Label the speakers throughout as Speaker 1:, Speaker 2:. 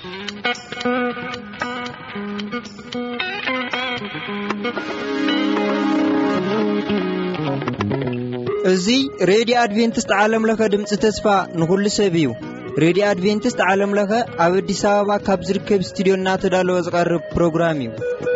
Speaker 1: እዚ ሬዲዮ አድቬንቲስት ዓለም ለኸ ድምጽ ተስፋ ንኹሉ ሰብ እዩ። ሬዲዮ አድቬንቲስት ዓለም ለኸ ኣብ አዲስ አበባ ካብ ዝርከብ ስቱዲዮና ተዳለወ ዝቐርብ ፕሮግራም እዩ።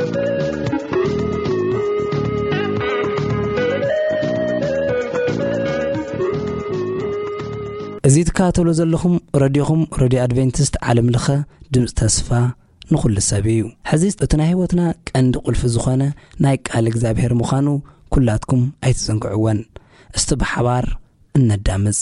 Speaker 2: እዚ ተካተሎ ዘለኹም ሬዲዮኹም ሬዲዮ አድቬንቲስት ዓለም ለኸ ድምጽ ተስፋ ንኹሉ ሰብ እዩ። ሕዚ እቲ ናይ ህይወትና ቀንዲ ቁልፊ ዝኾነ ናይ ቃል እግዚአብሔር ምዃኑ ኩላትኩም ኣይትዘንግዑወን። እስቲ ብሓባር እነዳምጽ።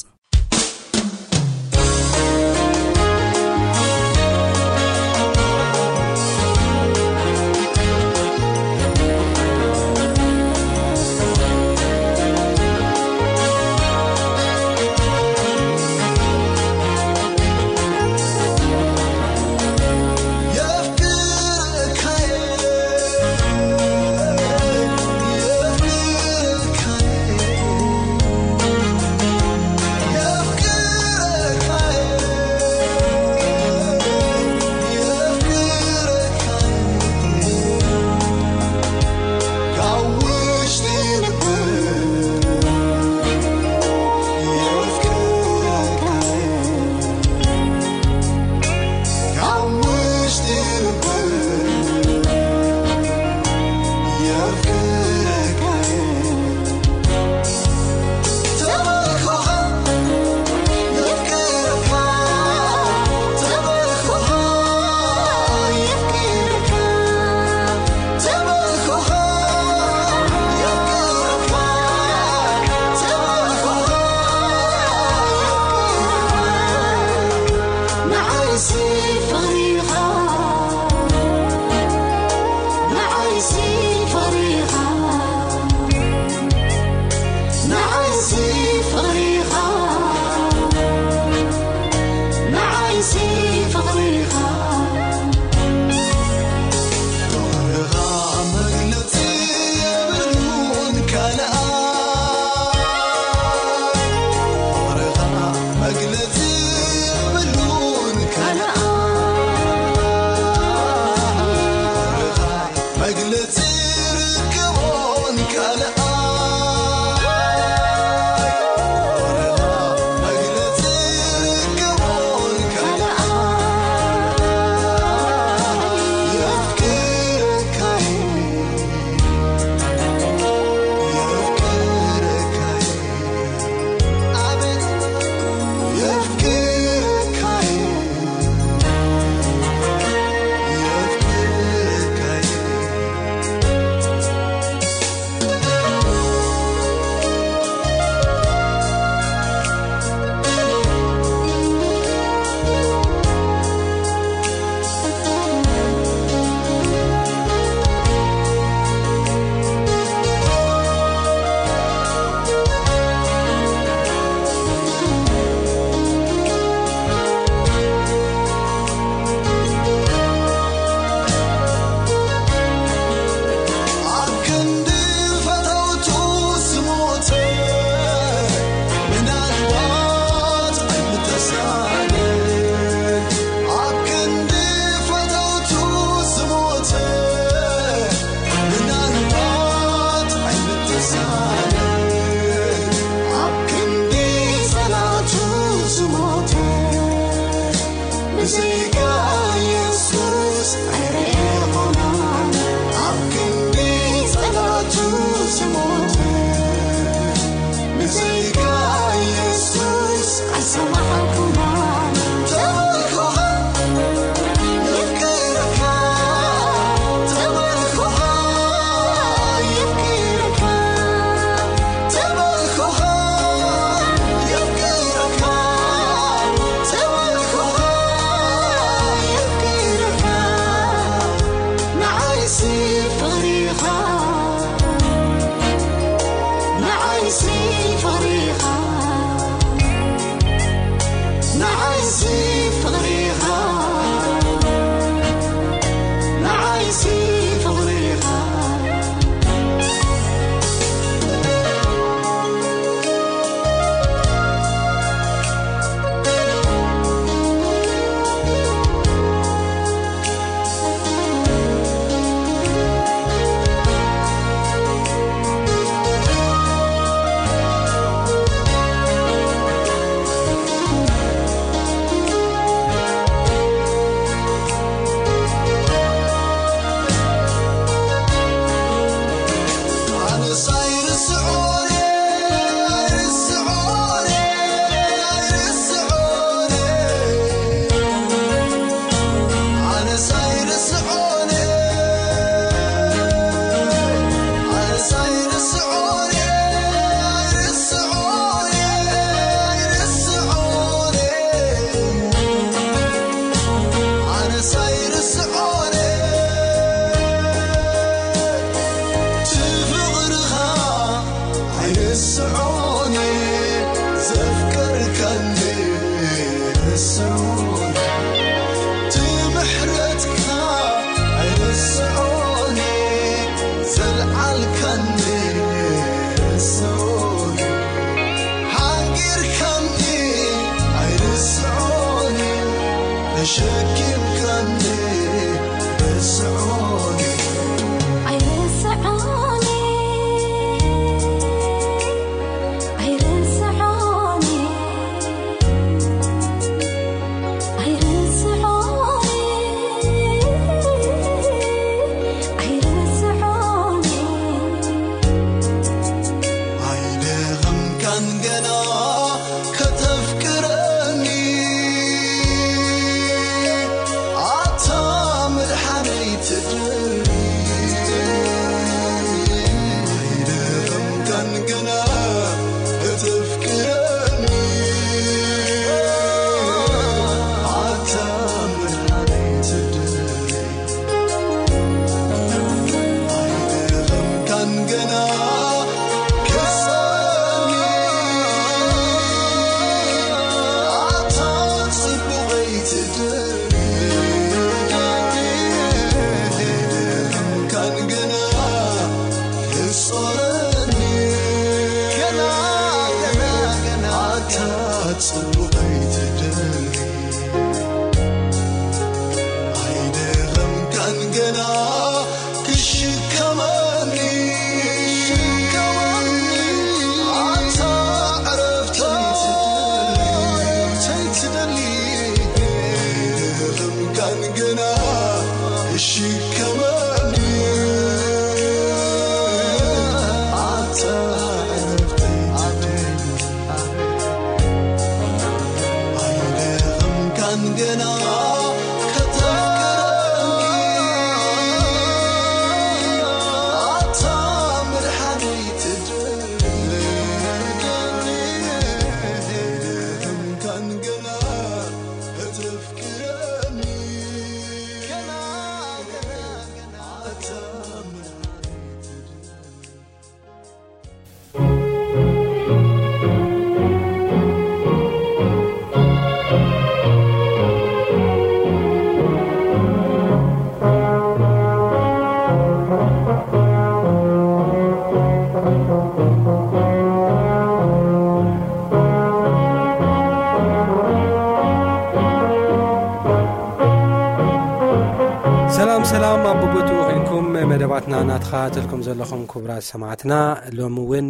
Speaker 3: ሰላም አብቦቱ እንኩም መደባትና ናትኻትልኩም ዘለኹም ክብራት ሰማዕትና ሎም ውን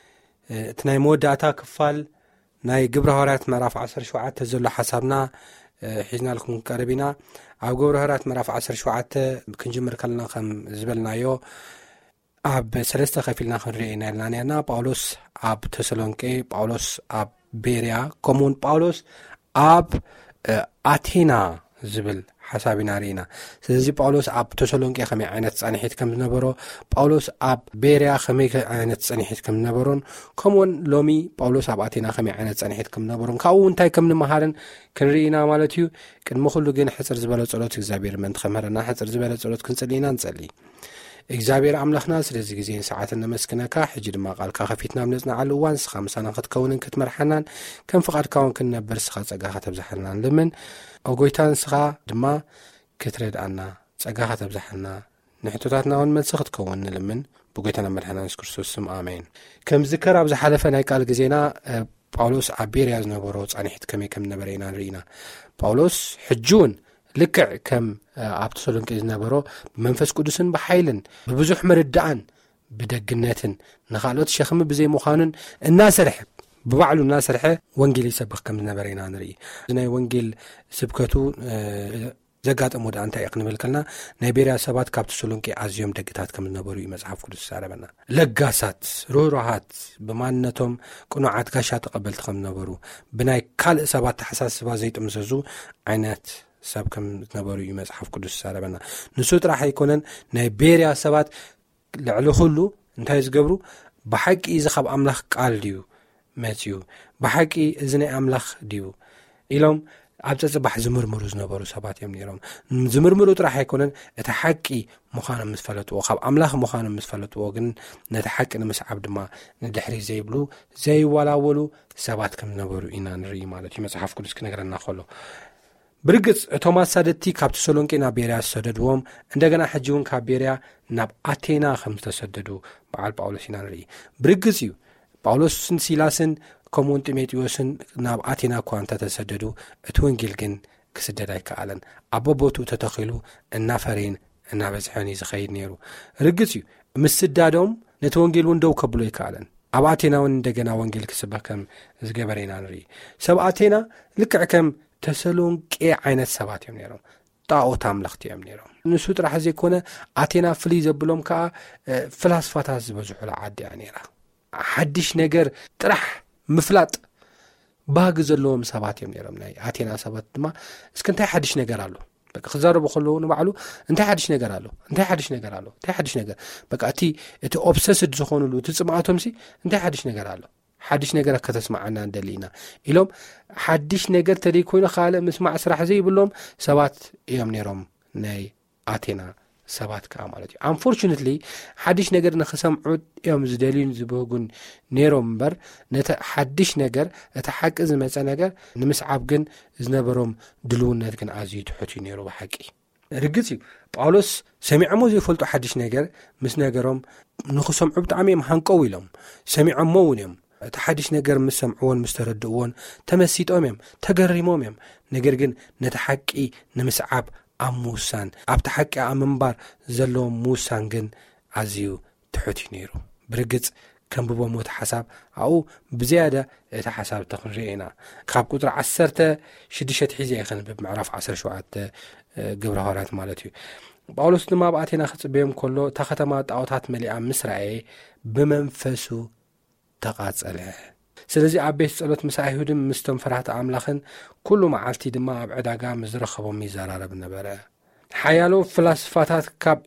Speaker 3: ትናይ መወዳእታ ክፋል ናይ ግብረ ሐዋርያት ምዕራፍ 17 ዘሎ ሓሳብና ሒዝናልኩም ቀረቢና ኣብ ግብረ ሐዋርያት ምዕራፍ 17 ክንጅምር ከለና ከም ዝበልናዮ ኣብ ሰለስተ ከፊልና ክንሪኤና ኢልና ጳውሎስ ኣብ ተሰሎንቄ ጳውሎስ ኣብ ቤርያ ከምኡውን ጳውሎስ ኣብ ኣቴና ዝብል ሓሳቢና ሪና ስለዚ ጳውሎስ ኣብ ተሰሎንቄ ከመይ ዓይነት ጻኒሒት ከም ዝነበሮ ጳውሎስ ኣብ ቤርያ ከመይ ዓይነት ጻኒሒት ከም ዝነበሮን ከምኡውን ሎሚ ጳውሎስ ኣብ ኣቴና ከመይ ዓይነት ጻኒሒት ከም ዝነበሮን ካብኡ እንታይ ከም ንመሃርን ክንሪኢና ማለት እዩ ቅድሚ ኩሉ ግን ሕፅር ዝበለ ጸሎት እግዚአብሔር መን ተኸመረና ሕፅር ዝበለ ጸሎት ክንጽልይና ንጸሊ እግዚአብሔር አምላኽና ስለዚ ግዜን ሰዓትን ነመስክነካ ሕጂ ድማ ቃልካ ከፊትና ምንጽናዓል እዋን ስኻ ምሳና ክትከውንን ክትመርሐናን ከም ፍቃድካውን ክንነብር ስኻ ጸጋኻ ተብዛሕልናን ልምን ኣጎይታን ስኻ ድማ ክትረድኣና ጸጋኻ ተብዛሕልና ንሕቶታትና እውን መልሲ ክትከውን ንልምን ብጎይታና መድሓኒትና ኢየሱስ ክርስቶስ ስም ኣሜን። ከም ዝከር ኣብ ዝሓለፈ ናይ ቃል ግዜና ጳውሎስ ኣብ ቤርያ ዝነበሮ ጻኒሒት ከመይ ከም ነበረ ኢና ንሪኢና ጳውሎስ ሕጂውን ልክዕ ከም ኣብ ተሰሎንቄ ዝነበሮ ብመንፈስ ቅዱስን ብሓይልን ብብዙሕ መርዳእን ብደግነትን ንኻልኦት ሸኽሚ ብዘይ ምዃኑን እናሰርሐ ብባዕሉ እናሰርሐ ወንጌል ይሰብኽ ከም ዝነበረ ኢና ንርኢ። ናይ ወንጌል ስብከቱ ዘጋጠሞ ዳ እንታይ ክንብል ከለና ናይ ቤርያ ሰባት ካብ ተሰሎንቄ ኣዝዮም ደግታት ከም ዝነበሩ እዩ መጽሓፍ ቅዱስ ይዛረበና። ለጋሳት ሩህሩሃት ብማንነቶም ቁኑዓት ጋሻ ተቐበልቲ ከም ዝነበሩ ብናይ ካልእ ሰባት ተሓሳስባ ዘይጥምዘዙ ዓይነት ሰብ ከም ዝነበሩ እዩ መጽሓፍ ቅዱስ ይዛረበና። ንሱ ጥራሕ ኣይኮነን ናይ ቤርያ ሰባት ልዕሊ ኩሉ እንታይ ዝገብሩ ብሓቂ እዚ ካብ ኣምላኽ ቃል ድዩ መጽዩ ብሓቂ እዚ ናይ ኣምላኽ ድዩ ኢሎም ኣብ ጽባሕ ዝምርምሩ ዝነበሩ ሰባት እዮም ነይሮም። ዝምርምሩ ጥራሕ ኣይኮነን እቲ ሓቂ ምዃኖም ምስፈለጥዎ ካብ ኣምላኽ ምዃኖም ምስፈለጥዎ ግን ነቲ ሓቂ ንምስዓብ ድማ ንድሕሪ ዘይብሉ ዘይወላወሉ ሰባት ከም ዝነበሩ ኢና ንርኢ ማለት እዩ መጽሓፍ ቅዱስ ክነግረና ከሎ። ብርግጽ እቶም ኣሳደድቲ ካብ ተሰሎንቄ ናብ ቤርያ ዝተሰደድዎም እንደገና ሕጂ እውን ካብ ቤርያ ናብ ኣቴና ከም ዝተሰደዱ በዓል ጳውሎስ ኢና ንርኢ። ብርግጽ እዩ ጳውሎስን ሲላስን ከምኡውን ጢሞቴዎስን ናብ ኣቴና እኳ እንተተሰደዱ እቲ ወንጌል ግን ክስደድ ኣይከኣለን ኣቦቦቱ ተተኺሉ እናፈረይን እናበዝሐን ዝኸይድ ነይሩ ርግጽ እዩ ምስዳዶም ነቲ ወንጌል እውን ደው ከብሎ ይከኣለን ኣብ ኣቴና እውን እንደገና ወንጌል ክስበክ ከም ዝገበረ ኢና ንርኢ ሰብ ኣቴና ልክዕ ከም ተሰሎንቄ ዓይነት ሰባት እዮም ነይሮም ጣዖት ኣምለኽቲ እዮም ነይሮም ንሱ ጥራሕ ዘይኮነ ኣቴና ፍልይ ዘብሎም ከዓ ፍላስፋታት ዝበዝሑላ ዓዲ እያ ነይራ ሓድሽ ነገር ጥራሕ ምፍላጥ ባህጊ ዘለዎም ሰባት እዮም ነይሮም ናይ ኣቴና ሰባት ድማ እስኪ እንታይ ሓድሽ ነገር ኣሎ በቃ ክዛረቡ ከለዉ ንባዕሉ እንታይ ሓድሽ ነገር ኣሎ እንታይ ሓድሽ ነገር ኣሎ እንታይ ሓድሽ ነገር በቃ እቲ ኦብሰስድ ዝኾኑሉ እቲ ጽምኣቶምሲ እንታይ ሓድሽ ነገር ኣሎ ሓድሽ ነገር ከተስማዓና እንደሊና ኢሎም ሓድሽ ነገር ተደይ ኮይኑ ካልእ ምስማዕ ስራሕ ዘይብሎም ሰባት እዮም ነይሮም ናይ ኣቴና ሰባት ከዓ ማለት እዩ አንፎርቹኔትሊ ሓድሽ ነገር ንኽሰምዑ እዮም ዝደልዩን ዝበህጉን ነይሮም እምበር ነቲ ሓድሽ ነገር እቲ ሓቂ ዝመፀ ነገር ንምስዓብ ግን ዝነበሮም ድልውነት ግን ኣዝዩ ትሑት እዩ ነይሩ ብሓቂ ርግጽ እዩ ጳውሎስ ሰሚዖሞ ዘይፈልጡ ሓድሽ ነገር ምስ ነገሮም ንኽሰምዑ ብጣዕሚ እዮም ሃንቀው ኢሎም ሰሚዖሞ እውን እዮም እቲ ሓድሽ ነገር ምስ ሰምዕዎን ምስ ተረድእዎን ተመሲጦም እዮም ተገሪሞም እዮም ነገር ግን ነቲ ሓቂ ንምስዓብ ኣብ ምውሳን ኣብቲ ሓቂ ኣብ ምንባር ዘለዎም ምውሳን ግን ኣዝዩ ትሑት እዩ ነይሩ ብርግጽ ከንብቦም እቲ ሓሳብ ኣብኡ ብዝያደ እቲ ሓሳብ ተኽንሪኦ ኢና ካብ ቁጥሪ 16 ሒዘ ይኽንብብ ምዕራፍ 17 ግብረ ሐዋርያት ማለት እዩ ጳውሎስ ድማ ኣብ ኣቴና ክጽበዮም ከሎ እታ ከተማ ጣዖታት መሊኣ ምስ ረአየ ብመንፈሱ ተቓጸለ ስለዚ ኣብ ቤት ጸሎት ምስ ኣይሁድን ምስቶም ፈራህቲ ኣምላኽን ኩሉ መዓልቲ ድማ ኣብ ዕዳጋ ምዝረኸቦም ይዘራረብ ነበረ ሓያሎ ፍላስፋታት ካብ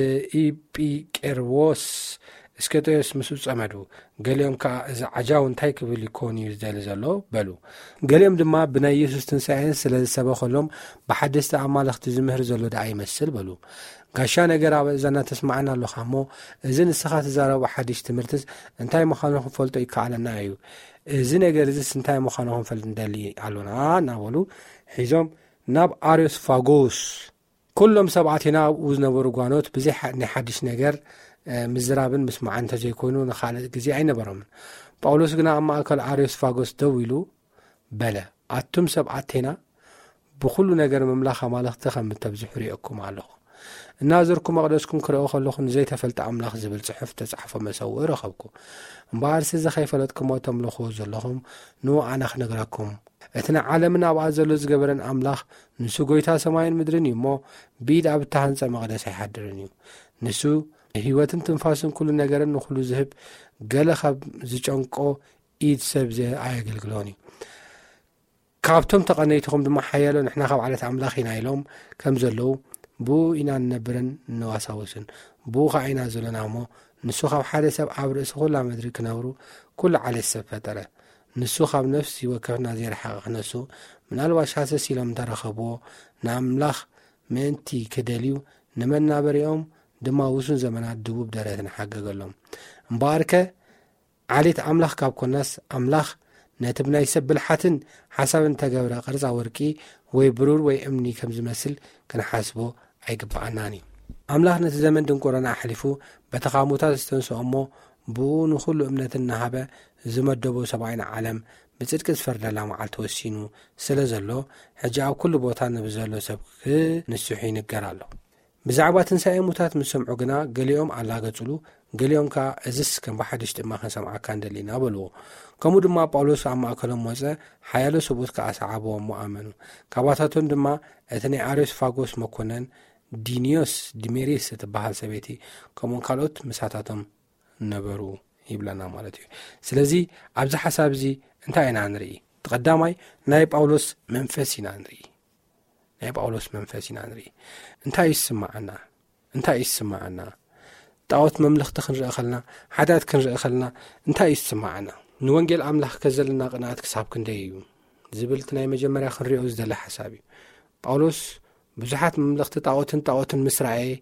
Speaker 3: ኢጲቄርዎስ እስከጤዎስ ምስ ጸመዱ ገሊኦም ከዓ እዚ ዓጃው እንታይ ክብል ይኮን እዩ ዝደሊ ዘሎ በሉ ገሊኦም ድማ ብናይ ኢየሱስ ትንሣኤን ስለ ዝሰበኸሎም ብሓደስቲ ኣማልኽቲ ዝምህር ዘሎ ዳ ይመስል በሉ ጋሻ ነገር ኣብ እዘና ተስማዕና ኣለኻ እሞ እዚ ንስኻ ትዛረቡ ሓድሽ ትምህርትስ እንታይ ምዃኑ ክፈልጦ ይከኣለና እዩ እዚ ነገር እዚስ እንታይ ምዃኑ ክንፈልጥ እንደሊ ኣሎና እናበሉ ሒዞም ናብ ኣርዮስፋጎስ ኩሎም ሰብኣቴና ኣብኡ ዝነበሩ ጓኖት ብዘይ ናይ ሓድሽ ነገር ምዝራብን ምስማዕ እንተዘይኮይኑ ንኻልእ ግዜ ኣይነበሮምን ጳውሎስ ግና ኣብ ማእከል ኣርዮስፋጎስ ደው ኢሉ በለ ኣቱም ሰብኣቴና ብኩሉ ነገር ምምላኽ ኣማልኽቲ ከም እተብዝሑ ሪአኩም ኣለኹ እናዘርኩም መቕደስኩም ክርእዮ ከለኹ ንዘይተፈልጠ ኣምላኽ ዝብል ጽሑፍ ተጻሕፎ መሰውኢ ረኸብኩ እምበኣርሲ ዘኸይፈለጥኩሞ ተምልኽዎ ዘለኹም ንኣና ክነግረኩም እቲ ንዓለምን ኣብኣ ዘሎ ዝገበረን ኣምላኽ ንሱ ጐይታ ሰማይን ምድርን እዩ እሞ ብኢድ ኣብ እተሃንፀ መቕደስ ኣይሓድርን እዩ ንሱ ህይወትን ትንፋስን ኩሉ ነገርን ንኹሉ ዝህብ ገለ ካብ ዝጨንቆ ኢድ ሰብ ኣየገልግሎን እዩ ካብቶም ተቐነይትኹም ድማ ሓያሎ ንሕና ካብ ዓለት ኣምላኽ ኢና ኢሎም ከም ዘለዉ ብኡ ኢና ንነብርን ንዋሳውስን ብኡ ከዓ ኢና ዘለና እሞ ንሱ ካብ ሓደ ሰብ ኣብ ርእሲ ኩላ ምድሪ ክነብሩ ኩሉ ዓለት ሰብ ፈጠረ ንሱ ካብ ነፍሲ ወከፍና ዘይረሓቐ ክነሱ ምናልባሽ ሃሰስ ኢሎም እንተረኸብዎ ንኣምላኽ ምእንቲ ክደልዩ ንመናበሪኦም ድማ ውሱን ዘመናት ድቡብ ደረትን ሓገገሎም እምበኣርከ ዓሌት ኣምላኽ ካብ ኮናስ ኣምላኽ ነቲ ብናይ ሰብ ብልሓትን ሓሳብን ተገብረ ቅርጻ ወርቂ ወይ ብሩር ወይ እምኒ ከም ዝመስል ክንሓስቦ ኣይግባኣናን እዩ ኣምላኽ ነቲ ዘመን ድንቁረና ኣሕሊፉ በተኻሙታት ዝተንስኦ እሞ ብኡ ንኹሉ እምነትን ናሃበ ዝመደቦ ሰብኣይን ዓለም ብጽድቂ ዝፈርደላ መዓልቲ ወሲኑ ስለ ዘሎ ሕጂ ኣብ ኩሉ ቦታ ንብዘሎ ሰብ ክንስሑ ይንገር ኣሎ ብዛዕባ ትንሣኤ ሙታት ምስ ሰምዑ ግና ገሊኦም ኣላገጹሉ ገሊኦም ከዓ እዝስ ከም ብሓድሽ ድማ ክንሰምዓካ እንደሊና በልዎ ከምኡ ድማ ጳውሎስ ኣብ ማእከሎም ወፀ ሓያሎ ሰብኡት ከዓ ሰዓብዎም ኣመኑ ካብኣታቶም ድማ እቲ ናይ ኣርዮስፋጎስ መኮነን ዲሜሪስ እትበሃል ሰበይቲ ከምኡን ካልኦት ምሳታቶም ነበሩ ይብለና ማለት እዩ ስለዚ ኣብዚ ሓሳብ እዚ እንታይ ኢና ንርኢ ተቐዳማይ ናይ ጳውሎስ መንፈስ ኢና ንርኢ እንታይ ይስማዓና ጣዖት መምለኽቲ ክንርኢ ኸልና ሓዳት ክንርኢ ኸልና እንታይ ይስማዓና ንወንጌል ኣምላኽ ከዘለና ቅንኣት ክሳብ ክንደይ እዩ ዝብል ናይ መጀመርያ ክንሪኦ ዝደለ ሓሳብ እዩ ጳውሎስ ብዙሓት መምለኽቲ ጣዖትን ምስ ረአየ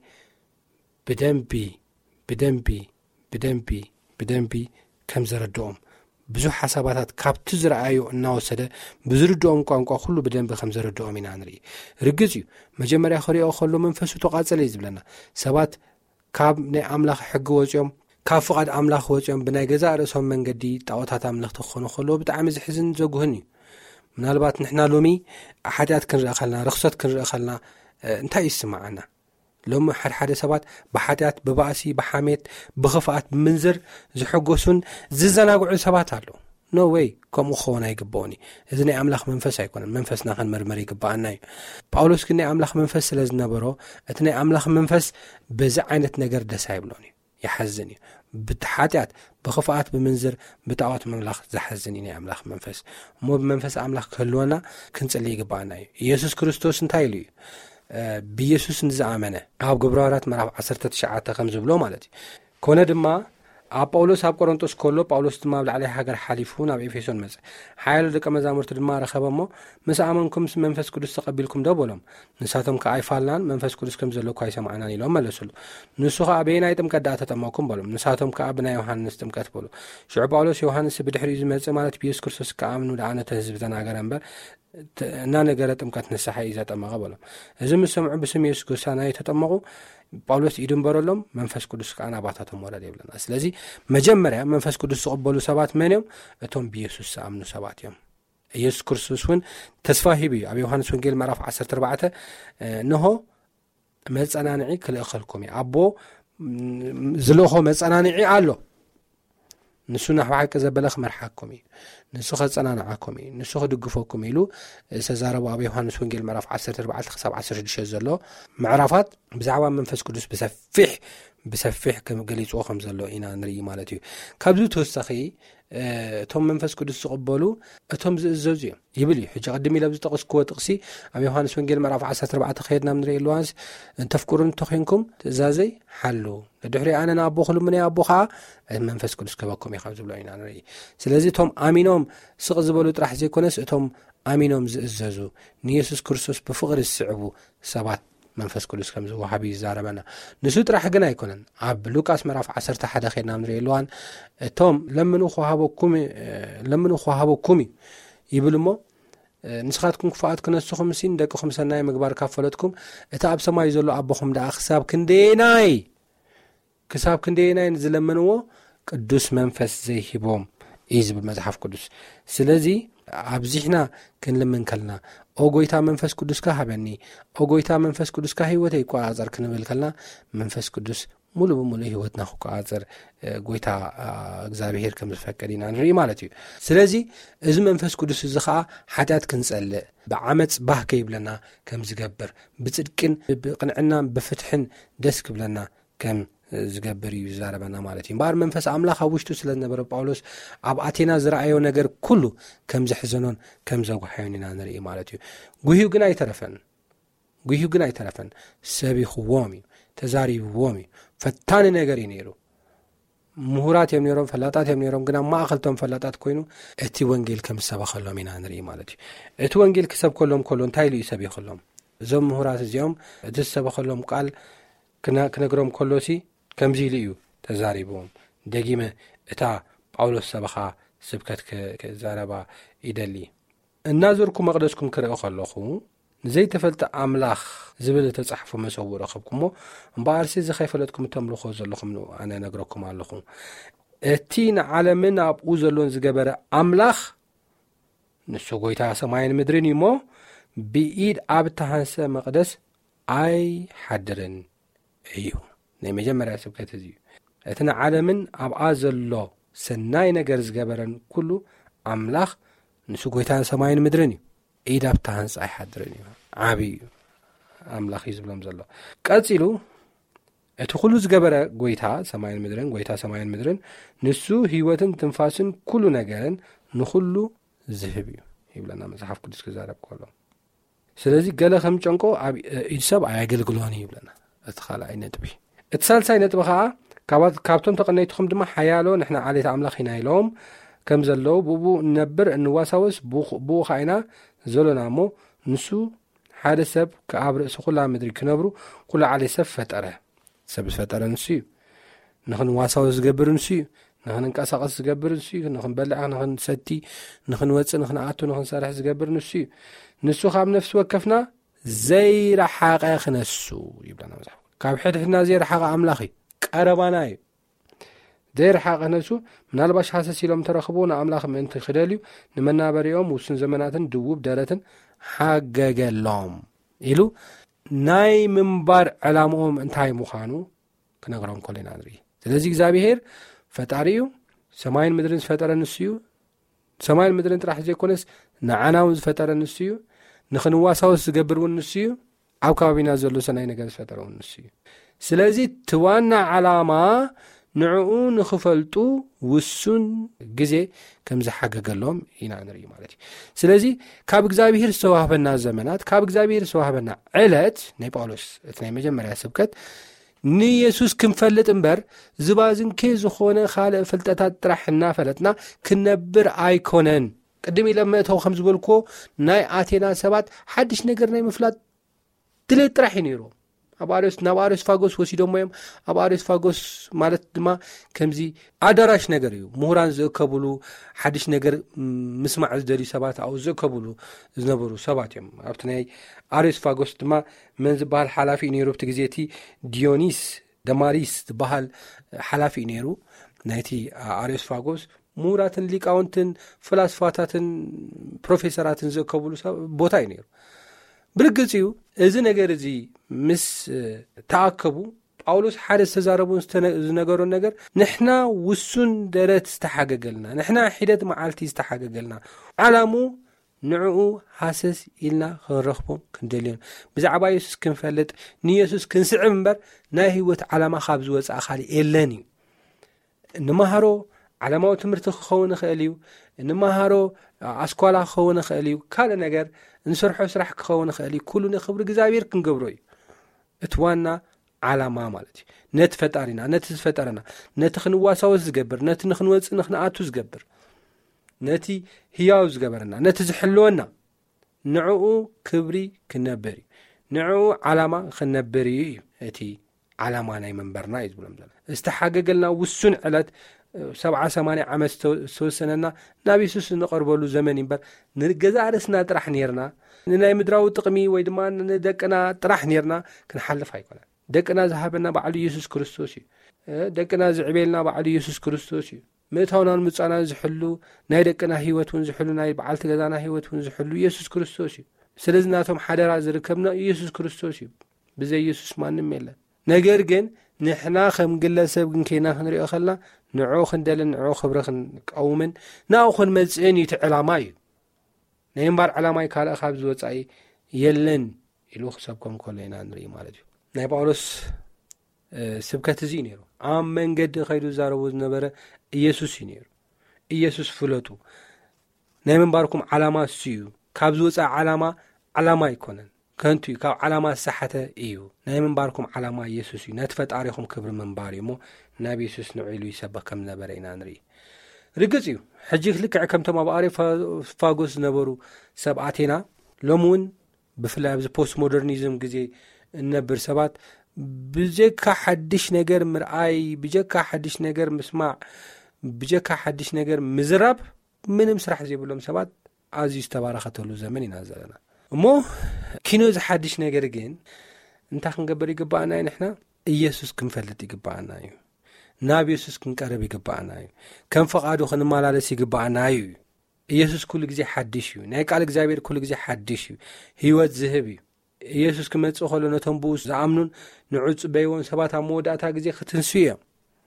Speaker 3: ብደንቢ ከም ዘረድኦም ብዙሕ ሓሳባታት ካብቲ ዝረኣዩ እናወሰደ ብዝርድኦም ቋንቋ ኩሉ ብደንቢ ከም ዘረድኦም ኢና ንርኢ ርግጽ እዩ መጀመርያ ክሪኦ ከሎ መንፈሱ ተቓጸለ እዩ ዝብለና ሰባት ካብ ናይ ኣምላኽ ሕጊ ወፂኦም ካብ ፍቓድ ኣምላኽ ወፂኦም ብናይ ገዛ ርእሶም መንገዲ ጣዖታት ኣምለኽቲ ክኾኑ ከለዎ ብጣዕሚ ዝሕዝን ዘጉህን እዩ ምናልባት ንሕና ሎሚ ሓጢኣት ክንርኢ ኸልና ርክሰት ክንርኢ ኸልና እንታይ ይስማዓና ሎሚ ሓደ ሰባት ብሓጢኣት ብባእሲ ብሓሜት ብኽፍኣት ብምንዝር ዝሕጎሱን ዝዘናግዑ ሰባት ኣለዉ ኖ ወይ ከምኡ ክኸውን ኣይግብኦኒ እዚ ናይ ኣምላኽ መንፈስ ኣይኮነን መንፈስና ክንመርመር ይግባአና እዩ ጳውሎስ ግን ናይ ኣምላኽ መንፈስ ስለ ዝነበሮ እቲ ናይ ኣምላኽ መንፈስ በዚ ዓይነት ነገር ደስ ኣይብሎን እዩ ይሓዝን እዩ ብሓጢኣት ብኽፍኣት ብምንዝር ብጣዖት ምምላኽ ዝሓዝን እዩ ናይ ኣምላኽ መንፈስ እሞ ብመንፈስ ኣምላኽ ክህልወና ክንጽልይ ይግባአና እዩ ኢየሱስ ክርስቶስ እንታይ ኢሉ እዩ ብኢየሱስ ንዝኣመነ ኣብ ግብረ ሐዋርያት ምዕራፍ 19 ከም ዝብሎ ማለት እዩ ኮነ ድማ ኣብ ጳውሎስ ኣብ ቆሮንጦስ ከሎ ጳውሎስ ድማ ኣብ ላዕለይ ሃገር ሓሊፉ ናብ ኤፌሶን መጽ ሓያሎ ደቀ መዛሙርቲ ድማ ረኸበ እሞ ምስ ኣመንኩም መንፈስ ቅዱስ ተቐቢልኩም ዶ በሎም ንሳቶም ከዓ ኣይፋልናን መንፈስ ቅዱስ ከም ዘለኩ ኣይሰማዕናን ኢሎም መለሱሉ ንሱ ከዓ በየናይ ጥምቀት ዳኣ ተጠመቅኩም በሎም ንሳቶም ከዓ ብናይ ዮሃንስ ጥምቀት በሉ ሽዑ ጳውሎስ ዮሃንስ ብድሕሪኡ ዝመጽእ ማለት ብኢየሱስ ክርስቶስ ከኣምኑ ለዓነተ ህዝቢ ተናገረ እምበር እና ነገረ ጥምቀት ንስሓ እዩ ዘጠመቐ በሎም እዚ ምስ ሰምዑ ብስም ኢየሱስ ክርስቶስ ተጠመቑ ጳውሎስ ይድንበረሎም መንፈስ ቅዱስ ከዓ ናባታቶም ወረደ ይብለና ስለዚ መጀመርያ መንፈስ ቅዱስ ዝቕበሉ ሰባት መን እዮም እቶም ብኢየሱስ ዝኣምኑ ሰባት እዮም ኢየሱስ ክርስቶስ እውን ተስፋ ሂቡ እዩ ኣብ ዮሃንስ ወንጌል ምዕራፍ 14 ንሆ መጸናንዒ ክልእኸልኩም እዩ ኣቦ ዝልእኾ መጸናንዒ ኣሎ ንሱ ናብ ሓቂ ዘበለ ክመርሓኩም እዩ ንሱ ኸጸናንዓኩም እዩ ንሱ ክድግፈኩም ኢሉ ዝተዛረቡ ኣብ ዮሃንስ ወንጌል ምዕራፍ 14 ክሳብ 16 ዘሎ ምዕራፋት ብዛዕባ መንፈስ ቅዱስ ብሰፊሕ ከም ገሊጽዎ ከም ዘሎ ኢና ንርኢ ማለት እዩ ካብዚ ተወሳኺ እቶም መንፈስ ቅዱስ ዝቕበሉ እቶም ዝእዘዙ እዮም ይብል እዩ ሕጂ ቅድም ኢለ ዝጠቕስክዎ ጥቕሲ ኣብ ዮሃንስ ወንጌል ምዕራፍ 14 ከይድና ንርኢ ኣለዋንስ እንተፍቅሩን ተኾንኩም ትእዛዘይ ሓሉ ድሕሪ ኣነ ንኣቦ ክልሙነ ኣቦ ከዓ መንፈስ ቅዱስ ከበኩም እዩ ካብ ዝብሎ ኢና ንርኢ ስለዚ እቶም ኣሚኖም ስቕ ዝበሉ ጥራሕ ዘይኮነስ እቶም ኣሚኖም ዝእዘዙ ንኢየሱስ ክርስቶስ ብፍቕሪ ዝስዕቡ ሰባት መንፈስ ቅዱስ ከም ዝወሃብ ይዛረበና ንሱ ጥራሕ ግን ኣይኮነን ኣብ ሉቃስ ምዕራፍ 11 ከይድና ንርኢ ኣለዋን እቶም ለምኑ ክወሃበኩም ይብል እሞ ንስኻትኩም ክፍኣት ክነስኹም ሲን ደቅኹም ሰናይ ምግባር ካብ ፈለጥኩም እቲ ኣብ ሰማይ ዘሎ ኣቦኹም ደኣ ክሳብ ክንደየናይ ዝለምንዎ ቅዱስ መንፈስ ዘይሂቦም እዩ ዝብል መጽሓፍ ቅዱስ ስለዚ ኣብዚሕና ክንልምን ከልና ኦ ጎይታ መንፈስ ቅዱስካ ሃበኒ ኦ ጎይታ መንፈስ ቅዱስካ ህይወተይ ይቆፃፀር ክንብል ከልና መንፈስ ቅዱስ ሙሉ ብሙሉ ህይወትና ክቆፃፀር ጎይታ እግዚአብሔር ከም ዝፈቀድ ኢና ንርኢ ማለት እዩ ስለዚ እዚ መንፈስ ቅዱስ እዚ ከዓ ሓጢኣት ክንጸልእ ብዓመፅ ባህ ከይብለና ከም ዝገብር ብጽድቅን ብቅንዕናን ብፍትሕን ደስ ክብለና ከም ዝገብር እዩ ዝዛረበና ማለት እዩ እምበር መንፈስ ኣምላኽ ኣብ ውሽጡ ስለ ዝነበረ ጳውሎስ ኣብ ኣቴና ዝረኣዮ ነገር ኩሉ ከም ዘሕዘኖን ከም ዘጓሓዮን ኢና ንርኢ ማለት እዩ ጉሂዩ ግን ኣይተረፈን ሰቢኽዎም እዩ ተዛሪብዎም እዩ ፈታኒ ነገር እዩ ነይሩ ምሁራት እዮም ነይሮም ፈላጣት እዮም ነይሮም ግን ኣብ ማእኸልቶም ፈላጣት ኮይኑ እቲ ወንጌል ከም ዝሰበኸሎም ኢና ንርኢ ማለት እዩ እቲ ወንጌል ክሰብ ከሎም ከሎ እንታይ ኢሉ እዩ ሰቢኽሎም እዞም ምሁራት እዚኦም እቲ ዝሰበኸሎም ቃል ክነግሮም ከሎሲ ከምዚ ኢሉ እዩ ተዛሪብዎም ደጊመ እታ ጳውሎስ ሰበኻ ስብከት ክዛረባ ይደሊ እናዞርኩ መቕደስኩም ክርእዮ ከለኹ ንዘይተፈልጠ ኣምላኽ ዝብል ተጻሕፉ መሰውር ረኸብኩሞ እምበኣርሲ ዝኸይፈለጥኩም ተምልኾ ዘለኹም ኣነ ነግረኩም ኣለኹ እቲ ንዓለምን ኣብኡ ዘሎን ዝገበረ ኣምላኽ ንሱ ጎይታ ሰማይን ምድርን እዩ እሞ ብኢድ ኣብ ተሃንሰ መቕደስ ኣይሓድርን እዩ ናይ መጀመርያ ስብከት እዚ እቲ ንዓለምን ኣብኣ ዘሎ ሰናይ ነገር ዝገበረን ኩሉ ኣምላኽ ንሱ ጎይታ ሰማይን ምድርን እዩ ኢድ ኣብ ተሃንሰ ኣይሓድርን እዩ ዓብይ ኣምላኽ እዩ ዝብሎም ዘሎ ቀፂሉ እቲ ኩሉ ዝገበረ ጎይታ ሰማይን ምድርን ንሱ ህይወትን ትንፋስን ኩሉ ነገርን ንኩሉ ዝህብ እዩ ይብለና መጽሓፍ ቅዱስ ክዛረብ ከሎ ስለዚ ገለ ከም ጨንቆ ኣብ ኢድ ሰብ ኣያገልግሎን ይብለና እቲ ካልኣይ ነጥቢ እቲ ሳልሳይ ነጥቢ ከዓ ካብቶም ተቐነይትኩም ድማ ሓያሎ ንሕና ዓሌት ኣምላኽ ኢና ኢሎም ከም ዘለዉ ብኡ እንነብር እንዋሳወስ ብኡ ኻይና ዘሎና እሞ ንሱ ሓደ ሰብ ከኣብ ርእሲ ኩላ ምድሪ ክነብሩ ኩሉ ዓሌት ሰብ ዝፈጠረ ንሱ እዩ ንኽንዋሳወስ ዝገብር ንሱ እዩ ንኽንንቀሳቐስ ዝገብር ንሱ እዩ ንኽንበልዕ ንኽንሰቲ ንኽንወፅእ ንኽንኣቱ ንኽንሰርሕ ዝገብር ንሱ እዩ ንሱ ካብ ነፍሲ ወከፍና ዘይረሓቐ ክነሱ ይብለና መጽሓፍ ካብ ሕድሕድና ዘይረሓቐ ኣምላኽ እዩ ቀረባና እዩ ዘይርሓቐ ነሱ ምናልባሽ ሓሰስ ኢሎም ተረኽቦ ንኣምላኽ ምእንቲ ክደልዩ ንመናበሪኦም ውስን ዘመናትን ድውብ ደረትን ሓገገሎም ኢሉ ናይ ምንባር ዕላምኦም እንታይ ምዃኑ ክነግሮም ከሎ ኢና ንርኢ። ስለዚ እግዚኣብሔር ፈጣሪ እዩ። ሰማይን ምድርን ዝፈጠረ ንሱ እዩ። ሰማይን ምድርን ጥራሕ ዘይኮነስ ንዓናውን ዝፈጠረ ንሱ እዩ። ንኽንዋሳወስ ዝገብር እውን ንሱ እዩ። ኣብ ከባቢና ዘሎ ሰናይ ነገር ዝፈጠረ እውን ንሱ እዩ። ስለዚ ትዋና ዓላማ ንዕኡ ንኽፈልጡ ውሱን ግዜ ከም ዝሓገገሎም ኢና ንርኢ ማለት እዩ። ስለዚ ካብ እግዚኣብሔር ዝተዋህበና ዘመናት ካብ እግዚኣብሔር ዝተዋህበና ዕለት ናይ ጳውሎስ እቲ ናይ መጀመርያ ስብከት ንኢየሱስ ክንፈልጥ እምበር ዝባዝንኬ ዝኾነ ካልእ ፍልጠታት ጥራሕ እናፈለጥና ክንነብር ኣይኮነን። ቅድም ኢሎም መእተው ከም ዝበልክዎ ናይ ኣቴና ሰባት ሓድሽ ነገር ናይ ምፍላጥ ድሌት ጥራሕ እዩ ነይሮም። ናብ ኣሬስፋጎስ ወሲዶም እዮም። ኣብ ኣሬስፋጎስ ማለት ድማ ከምዚ ኣዳራሽ ነገር እዩ። ምሁራን ዝእከብሉ ሓድሽ ነገር ምስማዕ ዝደልዩ ሰባት ኣብኡ ዝእከብሉ ዝነበሩ ሰባት እዮም። ኣብቲ ናይ ኣሬስፋጎስ ድማ መን ዝበሃል ሓላፊ እዩ ነይሩ። ኣብቲ ግዜ እቲ ዲዮኒስ ደማሪስ ዝበሃል ሓላፊ እዩ ነይሩ ናይቲ ኣሬስፋጎስ። ምሁራትን ሊቃውንትን ፍላስፋታትን ፕሮፌሰራትን ዝእከብሉ ቦታ እዩ ነይሩ። ብርግጽ እዩ እዚ ነገር እዚ ምስ ተኣከቡ ጳውሎስ ሓደ ዝተዛረቡን ዝነገሮን ነገር ንሕና ውሱን ደረት ዝተሓገገልና፣ ንሕና ሒደት መዓልቲ ዝተሓገገልና ዓላሙ ንዕኡ ሓሰስ ኢልና ክንረኽቦም ክንደልዮን ብዛዕባ ኢየሱስ ክንፈልጥ ንኢየሱስ ክንስዕብ እምበር ናይ ህይወት ዓላማ ካብ ዝወፃእ ካሊእ የለን እዩ። ንመሃሮ ዓለማዊ ትምህርቲ ክኸውን ይኽእል እዩ። ንመሃሮ ኣስኳላ ክኸውን ይኽእል እዩ። ካልእ ነገር እንሰርሖ ስራሕ ክኸውን ይኽእል እዩ። ኩሉ ንኽብሪ እግዚኣብሔር ክንገብሮ እዩ። እቲ ዋና ዓላማ ማለት እዩ ነቲ ፈጣሪና ነቲ ዝፈጠረና ነቲ ክንዋሳወስ ዝገብር ነቲ ንኽንወፅእ ንኽንኣቱ ዝገብር ነቲ ህያው ዝገበረና ነቲ ዝሕልወና ንዕኡ ክብሪ ክንነብር እዩ። ንዕኡ ዓላማ ክንነብር እዩ። እቲ ዓላማ ናይ መንበርና እዩ ዝብሎም ዘለና ዝተሓገገልና ውሱን ዕለት 70-80 ዓመት ዝተወሰነና ናብ ኢየሱስ ንቐርበሉ ዘመን እምበር ንገዛ ርእስና ጥራሕ ነርና ንናይ ምድራዊ ጥቕሚ ወይ ድማ ንደቅና ጥራሕ ነርና ክንሓልፍ ኣይኮነን። ደቅና ዝሃበና በዓሉ ኢየሱስ ክርስቶስ እዩ። ደቅና ዝዕቤልና በዓሉ ኢየሱስ ክርስቶስ እዩ። ምእታውናን ምጻናን ዝሕሉ ናይ ደቅና ህይወት እውን ዝሕሉ ናይ በዓልቲ ገዛና ህይወት እውን ዝሕሉ ኢየሱስ ክርስቶስ እዩ። ስለዚ ናቶም ሓደራ ዝርከብና ኢየሱስ ክርስቶስ እዩ። ብዘይ ኢየሱስ ማንም የለን። ነገር ግን ንሕና ከም ግለሰብ ግን ከይና ክንሪኦ ከለና ንዕኡ ክንደልን ንዕኡ ክብሪ ክንቀውምን ናብኡ ክንመጽእን እዩ እቲ ዕላማ እዩ። ናይ እምበር ዕላማይ ካልእ ካብ ዝወፃኢ የለን ኢሉ ክሰብኮም ከሎ ኢና ንርኢ ማለት እዩ። ናይ ጳውሎስ ስብከት እዚ ነይሩ ኣብ መንገዲ ከይዱ ዛረቡ ዝነበረ ኢየሱስ እዩ ነይሩ። ኢየሱስ ፍለጡ። ናይ ምንባርኩም ዓላማ እሱ እዩ። ካብ ዝወፃኢ ዓላማ ኣይኮነን፣ ከንቱ እዩ። ካብ ዓላማ ዝሰሓተ እዩ። ናይ ምንባርኩም ዓላማ ኢየሱስ እዩ። ነቲ ፈጣሪኹም ክብሪ ምንባር እዩ እሞ ናብ ኢየሱስ ንዕኢሉ ይሰበኽ ከም ዝነበረ ኢና ንርኢ። ርግጽ እዩ ሕጂ ልክዕ ከምቶም ኣብ ኣሬስፋጎስ ዝነበሩ ሰብ ኣቴና ሎሚ እውን ብፍላይ ኣብዚ ፖስት ሞደርኒዝም ግዜ እነብር ሰባት ብጀካ ሓድሽ ነገር ምርኣይ፣ ብጀካ ሓድሽ ነገር ምስማዕ፣ ብጀካ ሓድሽ ነገር ምዝራብ ምንም ስራሕ ዘይብሎም ሰባት ኣዝዩ ዝተባረኸተሉ ዘመን ኢና ዘለና እሞ ኪኖ ዝሓድሽ ነገር ግን እንታይ ክንገበር ይግባአና እዩ? ንሕና ኢየሱስ ክንፈልጥ ይግባአና እዩ። ናብ ኢየሱስ ክንቀርብ ይግባአና እዩ። ከም ፈቃዱ ክንመላለስ ይግባአና እዩ። ኢየሱስ ኩሉ ግዜ ሓድሽ እዩ። ናይ ቃል እግዚአብሔር ኩሉ ግዜ ሓድሽ እዩ። ህይወት ዝህብ እዩ። ኢየሱስ ክመጽእ ከሎ ነቶም ብኡ ዝኣምኑን ንዑፅ በይዎን ሰባት ኣብ መወዳእታ ግዜ ክትንሱ እዮም።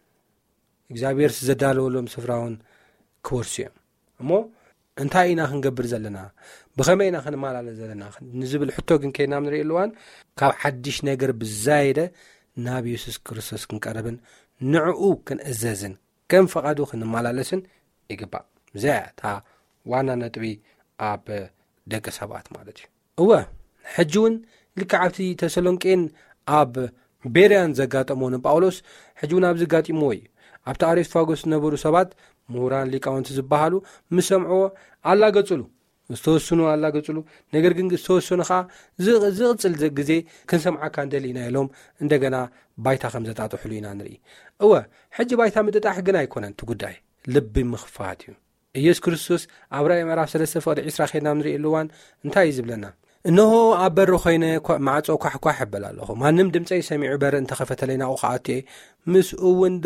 Speaker 3: እግዚአብሔር ዘዳለወሎም ስፍራውን ክወርሱ እዮም። እሞ እንታይ ኢና ክንገብር ዘለና? ብኸመይ ኢና ክንመላለስ ዘለና ንዝብል ሕቶ ግን ከይና ንሪኢ ኣለዋን ካብ ሓድሽ ነገር ብዛይደ ናብ ኢየሱስ ክርስቶስ ክንቀርብን ንዕኡ ክንእዘዝን ከም ፈቃዱ ክንመላለስን ይግባእ። እዚታ ዋና ነጥቢ ኣብ ደቂ ሰባት ማለት እዩ። እወ ሕጂ እውን ልክዕ ኣብቲ ተሰሎንቄን ኣብ ቤርያን ዘጋጠሞን ጳውሎስ ሕጂ እውን ኣብዚ ጋጢሞ እዩ። ኣብቲ ኣሬስፋጎስ ዝነበሩ ሰባት ምሁራን ሊቃውንቲ ዝበሃሉ ምስ ሰምዕዎ ኣላገጽሉ ዝተወስኑ ኣላገጽሉ። ነገር ግን ዝተወሰኑ ከዓ ዝቕፅል ግዜ ክንሰምዓካ እንደሊ ኢና ኢሎም እንደገና ባይታ ከም ዘጣጥሕሉ ኢና ንርኢ። እወ ሕጂ ባይታ ምጥጣሕ ግን ኣይኮነን እቲ ጉዳይ ልቢ ምኽፋት እዩ። ኢየሱስ ክርስቶስ ኣብ ራእይ ምዕራፍ 3:20 ኸይድና ንሪኢ ኣለዋን እንታይ እዩ ዝብለና? እነሆ ኣብ በሪ ኮይነ ማዕጾ ኳሕኳሕ ይበል ኣለኹ። ማንም ድምፀይ ሰሚዑ በሪ እንተኸፈተለይ ናብኡ ከኣትየ ምስኡ እውን ድራር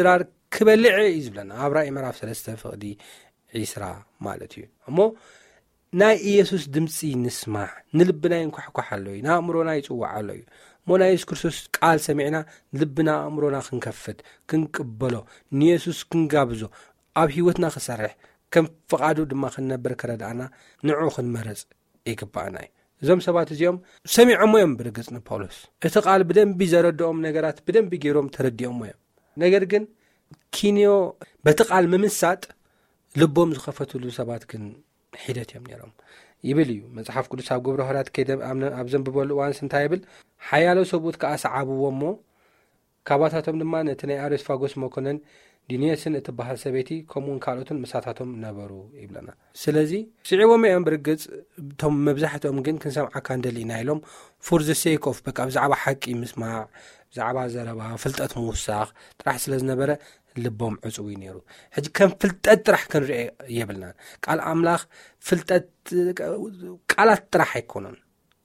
Speaker 3: ክበልዕ እዩ ዝብለና ኣብ ራእይ ምዕራፍ 3 ፍቕዲ 20 ማለት እዩ እሞ ናይ ኢየሱስ ድምፂ ንስማዕ ንልብና እንኳሕኳሕ ኣሎ እዩ ንኣእምሮና ይፅዋዕ ኣሎ እዩ እሞ ናይ ኢየሱስ ክርስቶስ ቃል ሰሚዕና ልብና ኣእምሮና ክንከፍት ክንቅበሎ ንኢየሱስ ክንጋብዞ ኣብ ሂወትና ክሰርሕ ከም ፍቓዱ ድማ ክንነብር ከረዳእና ንዑ ክንመረፅ ይግባአና እዩ እዞም ሰባት እዚኦም ሰሚዖሞ እዮም ብርግጽ ንጳውሎስ እቲ ቃል ብደንቢ ዘረድኦም ነገራት ብደንቢ ገይሮም ተረዲኦም እዮም ነገር ግን ኪንዮ በቲ ቃል ምምሳጥ ልቦም ዝኸፈትሉ ሰባት ግን ሒደት እዮም ነይሮም ይብል እዩ መጽሓፍ ቅዱስ ኣብ ግብረ ሐዋርያት ከይደ ኣብ ዘንብበሉ እዋን እንታይ ይብል ሓያሎ ሰብኡት ከኣሰዓብዎም ሞ ካባታቶም ድማ ነቲ ናይ አርስፋጎስ መኮነን ዲኔስን እትበሃል ሰበይቲ ከምኡን ካልኦትን መሳታቶም ነበሩ ይብለና ስለዚ ስዒቦም እዮም ብርግጽ ቶም መብዛሕትኦም ግን ክንሰምዓካ እንደሊና ኢሎም ፎር ዘ ሴክ ኦፍ በቃ ብዛዕባ ሓቂ ምስማዕ ብዛዕባ ዘረባ ፍልጠት ምውሳኽ ጥራሕ ስለ ዝነበረ ልቦም ዕፅው ነይሩ ሕጂ ከም ፍልጠት ጥራሕ ክንርአ የብልና ቃል ኣምላኽ ፍልጠት ቃላት ጥራሕ ኣይኮነን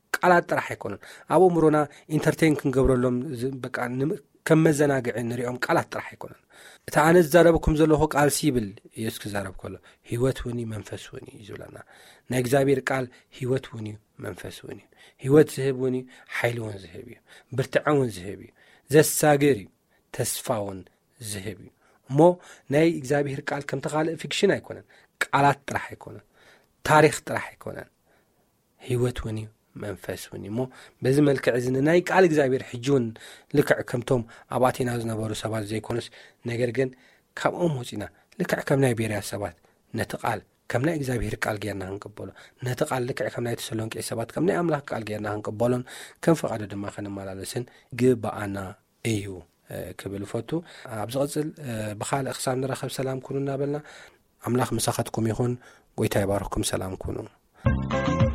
Speaker 3: ኣብ እምሮና ኢንተርቴይን ክንገብረሎም በቃ ከም መዘናግዒ ንሪኦም ቃላት ጥራሕ ኣይኮነን እቲ ኣነ ዝዛረበኩም ዘለኹ ቃል ሲብል ኢየሱስ ክዛረብ ከሎ ህይወት እውን መንፈስ እውን እዩ ዝብለና ናይ እግዚአብሔር ቃል ህይወት እውን መንፈስ እውን ህይወት ዝህብ እውን ሓይሊ እውን ዝህብ እዩ ብርትዕ እውን ዝህብ እዩ ዘሳግር እዩ ተስፋ እውን ዝህብ እዩ እሞ ናይ እግዚአብሔር ቃል ከም ተኻልእ ፊክሽን ኣይኮነን ቃላት ጥራሕ ኣይኮነን ታሪክ ጥራሕ ኣይኮነን ህይወት እውን መንፈስ እውን እሞ በዚ መልክዕ እዚ ናይ ቃል እግዚአብሔር ሕጂውን ልክዕ ከምቶም ኣብ ኣቴና ዝነበሩ ሰባት ዘይኮኑስ ነገር ግን ካብኦም ወፂና ልክዕ ከም ናይ ቤርያ ሰባት ነቲ ቃል ከም ናይ እግዚአብሔር ቃል ጌርና ክንቅበሎ ነቲ ቃል ልክዕ ከም ናይ ተሰሎንቄ ሰባት ከም ናይ ኣምላኽ ቃል ጌርና ክንቅበሎን ከም ፈቃዱ ድማ ክንመላለስን ግባኣና እዩ ክብል ፈቱ ኣብ ዝቕፅል ብኻልእ ክሳብ ንረኸብ ሰላም ኩኑ እናበልና ኣምላኽ ምሳኻትኩም ይኹን ጎይታ ይባርኽኩም ሰላም ኩኑ